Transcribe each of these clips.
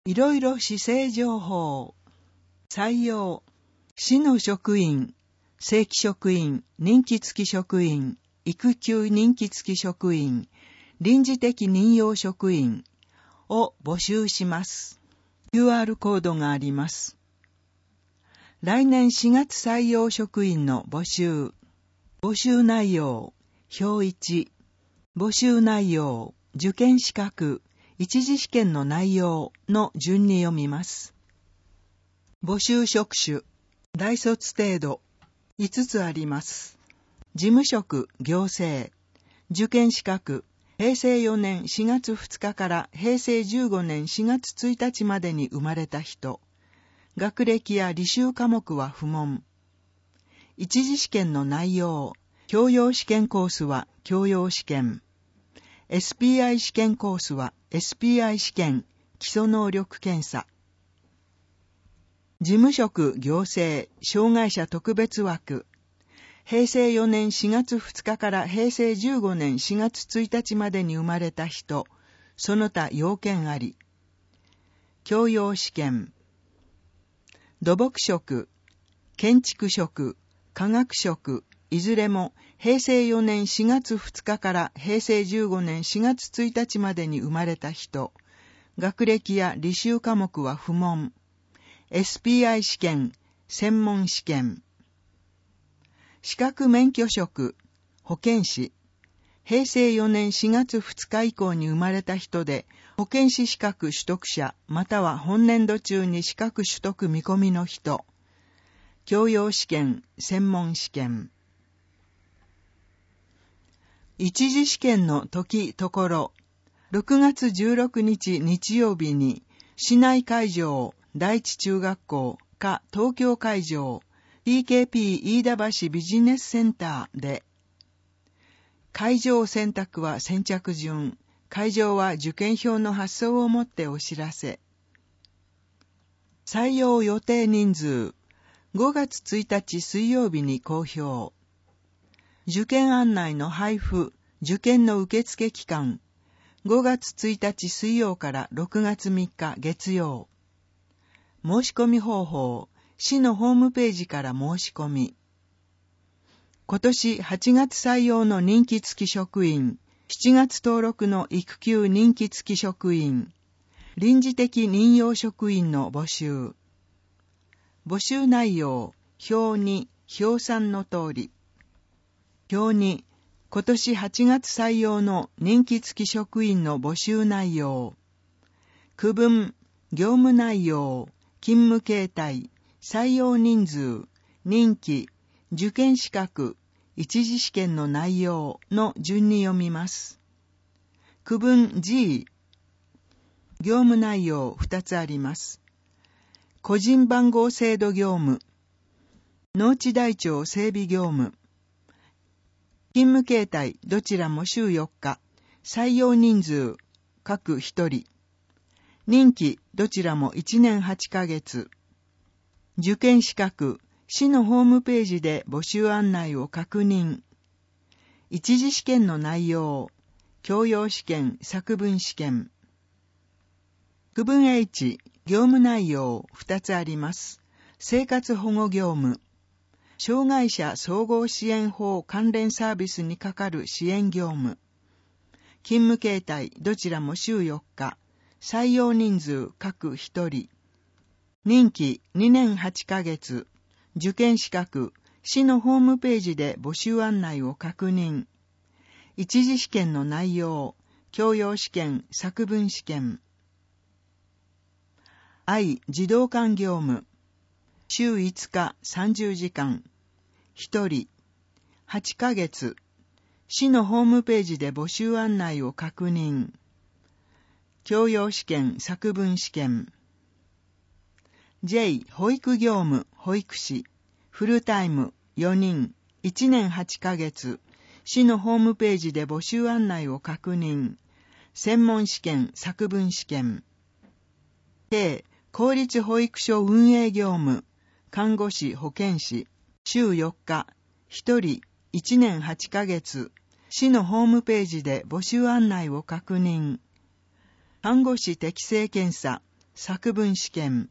いろいろ市政情報。採用。市の職員、正規職員、任期付き職員、育休任期付き職員、臨時的任用職員を募集します。QR コードがあります。来年4月採用職員の募集。募集内容。表1。募集内容。受験資格。一次試験の内容の順に読みます。募集職種。大卒程度。5つあります。事務職、行政。受験資格。平成4年4月2日から平成15年4月1日までに生まれた人。学歴や履修科目は不問。一次試験の内容。教養試験コースは教養試験。SPI 試験コースは SPI 試験、基礎能力検査。事務職、行政、障害者特別枠。平成4年4月2日から平成15年4月1日までに生まれた人、その他要件あり。教養試験。土木職、建築職、化学職、いずれも平成4年4月2日から平成15年4月1日までに生まれた人、学歴や履修科目は不問。SPI 試験、専門試験。資格免許職、保健師。平成4年4月2日以降に生まれた人で、保健師資格取得者、または本年度中に資格取得見込みの人。教養試験、専門試験。一次試験の時、ところ。6月16日日曜日に、市内会場、第一中学校、東京会場、TKP 飯田橋ビジネスセンターで、会場選択は先着順、会場は受験票の発送をもってお知らせ。採用予定人数、5月1日水曜日に公表。受験案内の配布、受験の受付期間、5月1日水曜から6月3日月曜。申し込み方法、市のホームページから申し込み。今年8月採用の任期付き職員、7月登録の育休任期付き職員、臨時的任用職員の募集。募集内容、表2、表3の通り。表2、今年8月採用の任期付き職員の募集内容。区分、業務内容、勤務形態、採用人数、任期、受験資格、一次試験の内容の順に読みます。区分 G、業務内容2つあります。個人番号制度業務、農地台帳整備業務、勤務形態どちらも週4日、採用人数各1人、任期どちらも1年8ヶ月、受験資格、市のホームページで募集案内を確認。一次試験の内容、教養試験、作文試験。区分 H、業務内容2つあります。生活保護業務。障害者総合支援法関連サービスにかかる支援業務。勤務形態どちらも週4日。採用人数各1人。任期2年8ヶ月。受験資格、市のホームページで募集案内を確認。一次試験の内容、教養試験、作文試験。I、児童館業務。週5日30時間。1人。8ヶ月。市のホームページで募集案内を確認。教養試験、作文試験。J、保育業務、保育士。フルタイム、4人。1年8ヶ月。市のホームページで募集案内を確認。専門試験、作文試験。K、公立保育所運営業務。看護師、保健師。週4日。1人。1年8ヶ月。市のホームページで募集案内を確認。看護師適性検査、 作文試験。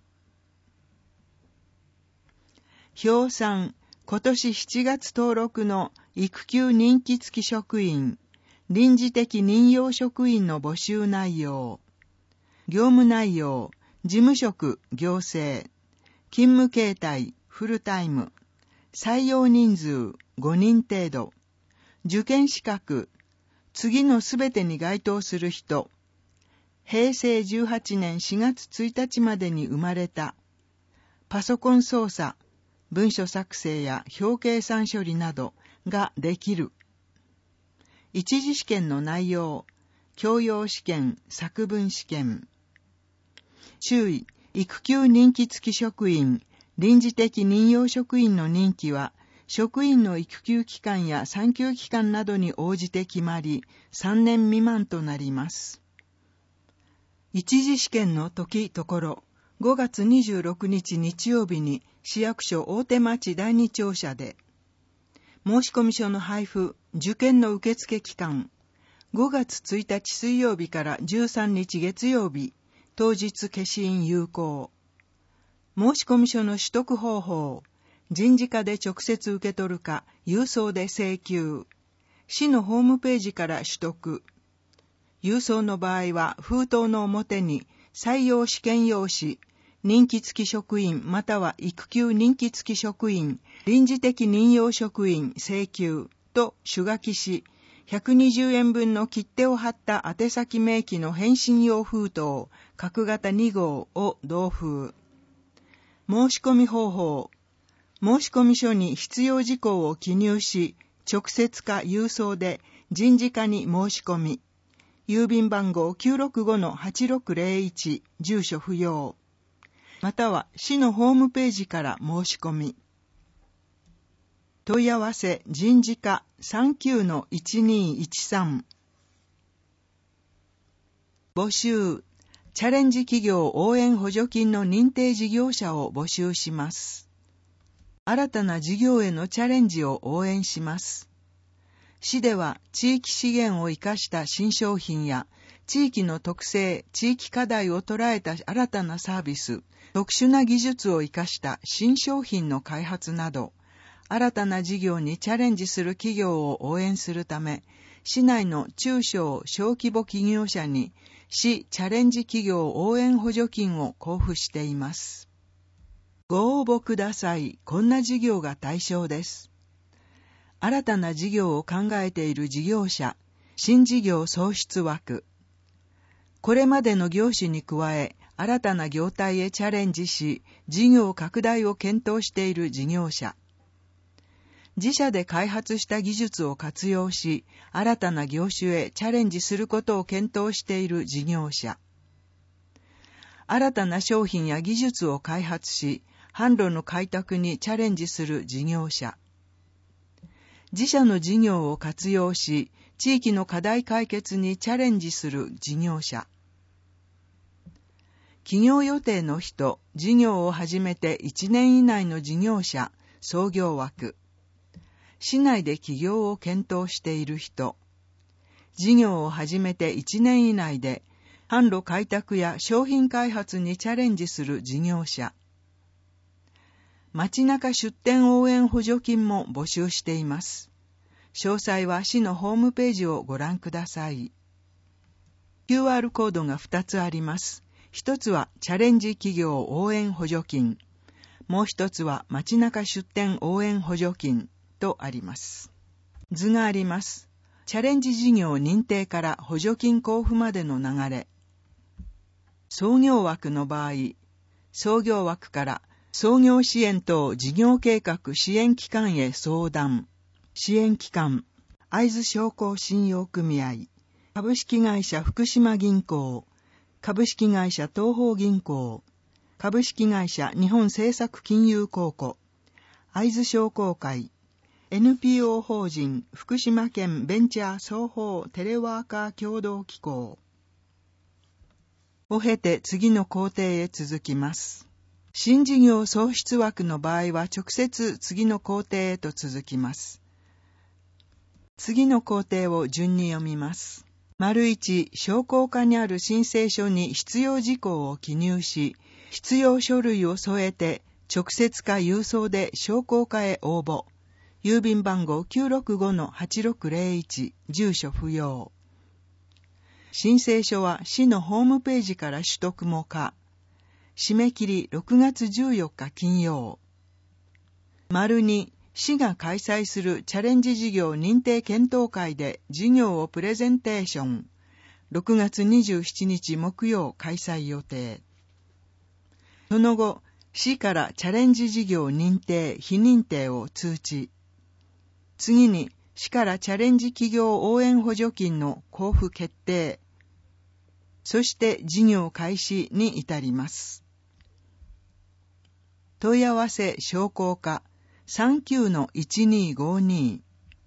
表3、今年7月登録の育休任期付き職員、臨時的任用職員の募集内容。業務内容、事務職、行政。勤務形態、フルタイム。採用人数、5人程度。受験資格、次のすべてに該当する人。平成18年4月1日までに生まれた。パソコン操作、文書作成や表計算処理などができる。一次試験の内容、教養試験、作文試験。注意、育休任期付き職員、臨時的任用職員の任期は、職員の育休期間や産休期間などに応じて決まり、3年未満となります。一次試験の時ところ、5月26日日曜日に市役所大手町第二庁舎で、申込書の配布、受験の受付期間、5月1日水曜日から13日月曜日、当日消印有効。申込書の取得方法、人事課で直接受け取るか、郵送で請求。市のホームページから取得。郵送の場合は、封筒の表に、採用試験用紙、任期付き職員または育休任期付き職員、臨時的任用職員請求と手書きし、120円分の切手を貼った宛先明記の返信用封筒、角型2号を同封。申し込み方法。申込書に必要事項を記入し、直接か郵送で人事課に申し込み、郵便番号 965-8601 住所不要。または市のホームページから申し込み。問い合わせ人事課 39-1213。募集。チャレンジ企業応援補助金の認定事業者を募集します。新たな事業へのチャレンジを応援します。市では地域資源を生かした新商品や地域の特性、地域課題を捉えた新たなサービス、特殊な技術を生かした新商品の開発など、新たな事業にチャレンジする企業を応援するため、市内の中小・小規模企業者に市チャレンジ企業応援補助金を交付しています。ご応募ください。こんな事業が対象です。新たな事業を考えている事業者、新事業創出枠。これまでの業種に加え、新たな業態へチャレンジし、事業拡大を検討している事業者。自社で開発した技術を活用し、新たな業種へチャレンジすることを検討している事業者。新たな商品や技術を開発し、販路の開拓にチャレンジする事業者。自社の事業を活用し、地域の課題解決にチャレンジする事業者。起業予定の人、事業を始めて1年以内の事業者、創業枠。市内で起業を検討している人。事業を始めて1年以内で、販路開拓や商品開発にチャレンジする事業者。街中出店応援補助金も募集しています。詳細は市のホームページをご覧ください。QR コードが2つあります。一つはチャレンジ企業応援補助金。もう一つは街中出店応援補助金とあります。図があります。チャレンジ事業認定から補助金交付までの流れ。創業枠の場合、創業枠から創業支援等事業計画支援機関へ相談。支援機関、会津商工信用組合、株式会社福島銀行、株式会社東邦銀行、株式会社日本政策金融公庫、会津商工会、NPO 法人福島県ベンチャー双方テレワーカー協同機構を経て次の工程へ続きます。新事業創出枠の場合は直接次の工程へと続きます。次の工程を順に読みます。 1、商工課にある申請書に必要事項を記入し、必要書類を添えて、直接か郵送で商工課へ応募。郵便番号 965-8601、住所不要。申請書は市のホームページから取得も可。締め切り6月14日金曜。2、市が開催するチャレンジ事業認定検討会で事業をプレゼンテーション。6月27日木曜開催予定。その後、市からチャレンジ事業認定・非認定を通知。次に、市からチャレンジ企業応援補助金の交付決定。そして事業開始に至ります。問い合わせ商工課 39-1252。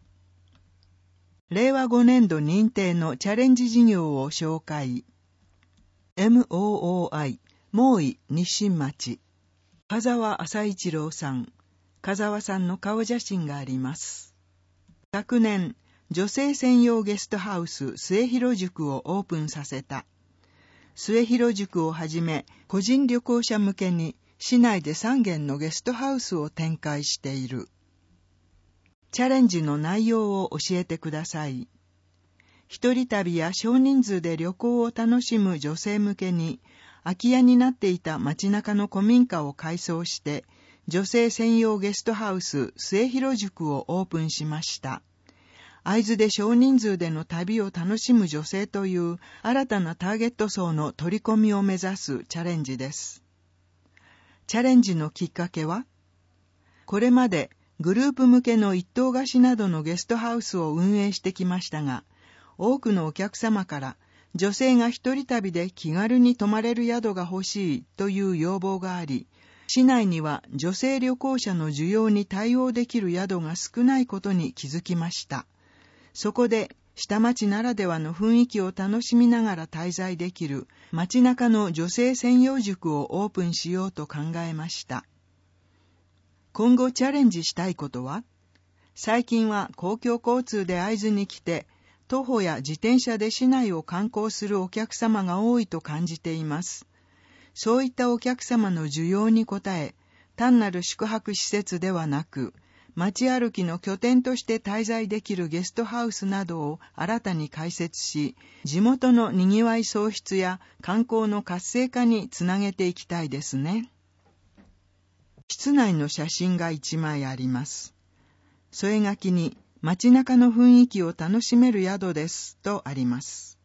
令和5年度認定のチャレンジ事業を紹介。MOOI、毛井日新町。香沢朝一郎さん。香沢さんの顔写真があります。昨年、女性専用ゲストハウス末広塾をオープンさせた。末広塾をはじめ、個人旅行者向けに市内で3軒のゲストハウスを展開している。チャレンジの内容を教えてください。一人旅や少人数で旅行を楽しむ女性向けに、空き家になっていた街中の古民家を改装して、女性専用ゲストハウス末広塾をオープンしました。会津で少人数での旅を楽しむ女性という新たなターゲット層の取り込みを目指すチャレンジです。チャレンジのきっかけは、これまでグループ向けの一棟貸しなどのゲストハウスを運営してきましたが、多くのお客様から女性が一人旅で気軽に泊まれる宿が欲しいという要望があり、市内には女性旅行者の需要に対応できる宿が少ないことに気づきました。そこで、下町ならではの雰囲気を楽しみながら滞在できる街中の女性専用塾をオープンしようと考えました。今後チャレンジしたいことは、最近は公共交通で会津に来て、徒歩や自転車で市内を観光するお客様が多いと感じています。そういったお客様の需要に応え、単なる宿泊施設ではなく、街歩きの拠点として滞在できるゲストハウスなどを新たに開設し、地元の賑わい創出や観光の活性化につなげていきたいですね。室内の写真が1枚あります。添え書きに、街中の雰囲気を楽しめる宿ですとあります。